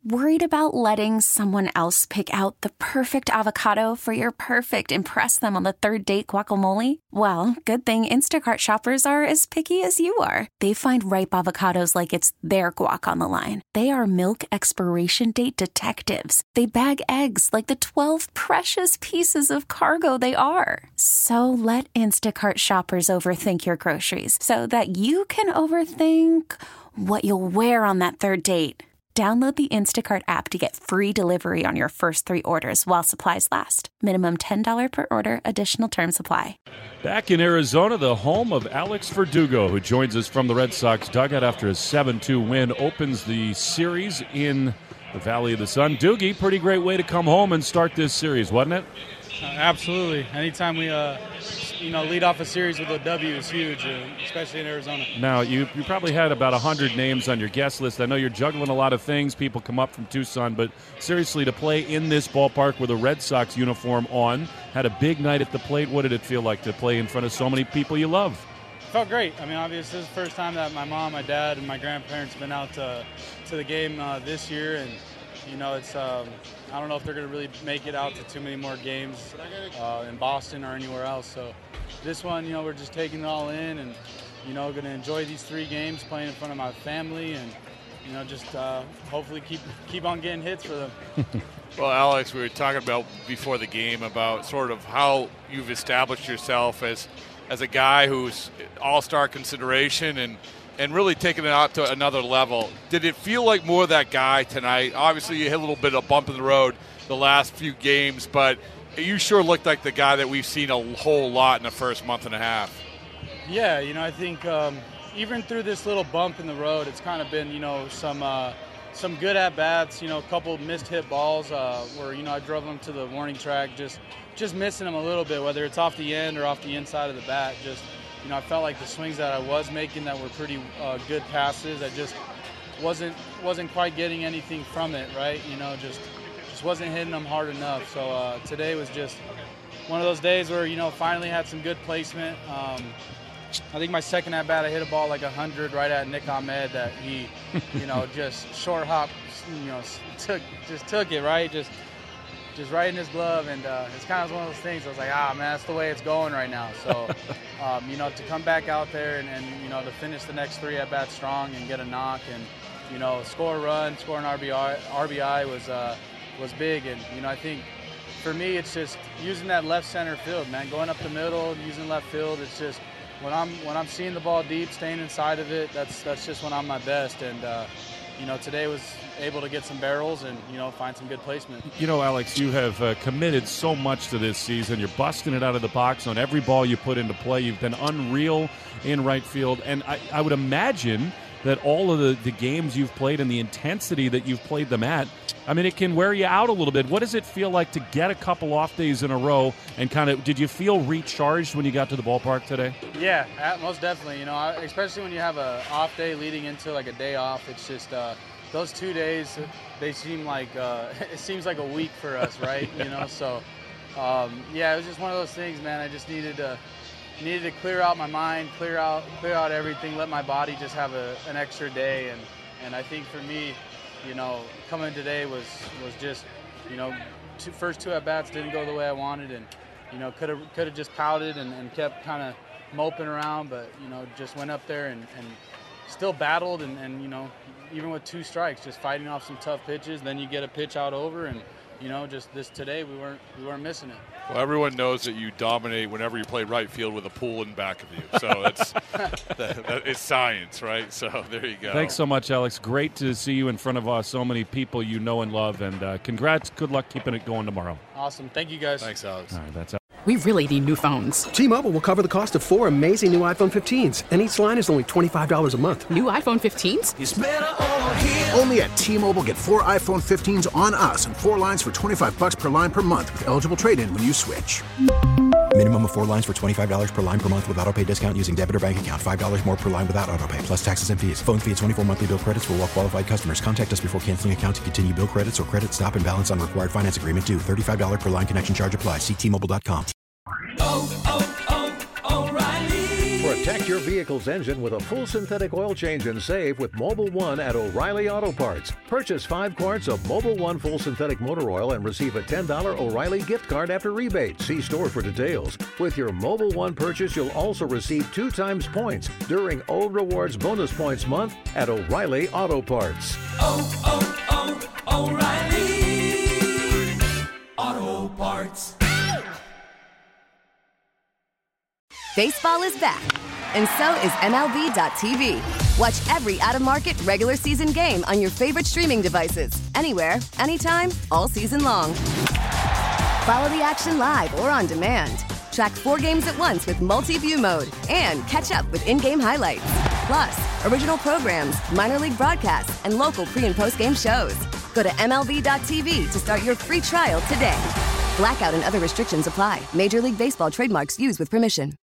Worried about letting someone else pick out the perfect avocado for your perfect impress them on the third date guacamole? Well, good thing Instacart shoppers are as picky as you are. They find ripe avocados like it's their guac on the line. They are milk expiration date detectives. They bag eggs like the 12 precious pieces of cargo they are. So let Instacart shoppers overthink your groceries so that you can overthink what you'll wear on that third date. Download the Instacart app to get free delivery on your first 3 orders while supplies last. Minimum $10 per order. Additional terms apply. Back in Arizona, the home of Alex Verdugo, who joins us from the Red Sox dugout after a 7-2 win, opens the series in the Valley of the Sun. Doogie, pretty great way to come home and start this series, wasn't it? Absolutely. Anytime we lead off a series with a W is huge, especially in Arizona. Now, you probably had about 100 names on your guest list. I know you're juggling a lot of things. People come up from Tucson, but seriously, to play in this ballpark with a Red Sox uniform on, had a big night at the plate. What did it feel like to play in front of so many people you love? It felt great. I mean, obviously, this is the first time that my mom, my dad, and my grandparents have been out to the game this year, and it's I don't know if they're going to really make it out to too many more games in Boston or anywhere else. So this one, we're just taking it all in and, going to enjoy these 3 games playing in front of my family and, just hopefully keep on getting hits for them. Well, Alex, we were talking about before the game about sort of how you've established yourself as a guy who's all-star consideration and really taking it out to another level. Did it feel like more of that guy tonight? Obviously, you hit a little bit of a bump in the road the last few games, but you sure looked like the guy that we've seen a whole lot in the first month and a half. Yeah, I think even through this little bump in the road, it's kind of been, some good at-bats, a couple missed hit balls where, I drove them to the warning track, just missing them a little bit, whether it's off the end or off the inside of the bat. I felt like the swings that I was making that were pretty good passes, I just wasn't quite getting anything from it, right? Just wasn't hitting them hard enough. So today was just one of those days where, finally had some good placement. I think my second at bat, I hit a ball like 100 right at Nick Ahmed that he, just short hop, took it, right? Just right in his glove, and it's kind of one of those things. I was like, man, that's the way it's going right now. So, to come back out there and to finish the next 3 at bats strong and get a knock and score a run, score an RBI was big. And I think for me, it's just using that left center field, man, going up the middle, using left field. It's just when I'm seeing the ball deep, staying inside of it. That's just when I'm my best. And today was able to get some barrels and, find some good placement. Alex, you have committed so much to this season. You're busting it out of the box on every ball you put into play. You've been unreal in right field. And I would imagine that all of the games you've played and the intensity that you've played them at, it can wear you out a little bit. What does it feel like to get a couple off days in a row and did you feel recharged when you got to the ballpark today? Yeah, most definitely. Especially when you have a off day leading into like a day off, it's just those 2 days, they seem like it seems like a week for us, right? So it was just one of those things, man. I just needed to clear out my mind, clear out everything, let my body just have an extra day, and I think for me, coming today was just, first 2 at bats didn't go the way I wanted, and could have just pouted and kept kind of moping around, but just went up there and still battled and even with 2 strikes, just fighting off some tough pitches. Then you get a pitch out over, and just this today we weren't missing it. Well, everyone knows that you dominate whenever you play right field with a pool in back of you. So that is science, right? So there you go. Thanks so much, Alex. Great to see you in front of so many people you know and love. And congrats. Good luck keeping it going tomorrow. Awesome. Thank you, guys. Thanks, Alex. All right, that's We really need new phones. T-Mobile will cover the cost of 4 amazing new iPhone 15s, and each line is only $25 a month. New iPhone 15s? It's better over here. Only at T-Mobile, get 4 iPhone 15s on us and 4 lines for $25 per line per month with eligible trade-in when you switch. Minimum of 4 lines for $25 per line per month with autopay discount using debit or bank account. $5 more per line without autopay, plus taxes and fees. Phone fee at 24 monthly bill credits for well-qualified customers. Contact us before canceling account to continue bill credits or credit stop and balance on required finance agreement due. $35 per line connection charge applies. See T-Mobile.com. O'Reilly. Protect your vehicle's engine with a full synthetic oil change and save with Mobil 1 at O'Reilly Auto Parts. Purchase 5 quarts of Mobil 1 full synthetic motor oil and receive a $10 O'Reilly gift card after rebate. See store for details. With your Mobil 1 purchase, you'll also receive 2 times points during O Rewards Bonus Points Month at O'Reilly Auto Parts. O'Reilly Auto Parts. Baseball is back, and so is MLB.tv. Watch every out-of-market regular season game on your favorite streaming devices, anywhere, anytime, all season long. Follow the action live or on demand. Track 4 games at once with multi-view mode and catch up with in-game highlights. Plus, original programs, minor league broadcasts, and local pre- and post-game shows. Go to MLB.tv to start your free trial today. Blackout and other restrictions apply. Major League Baseball trademarks used with permission.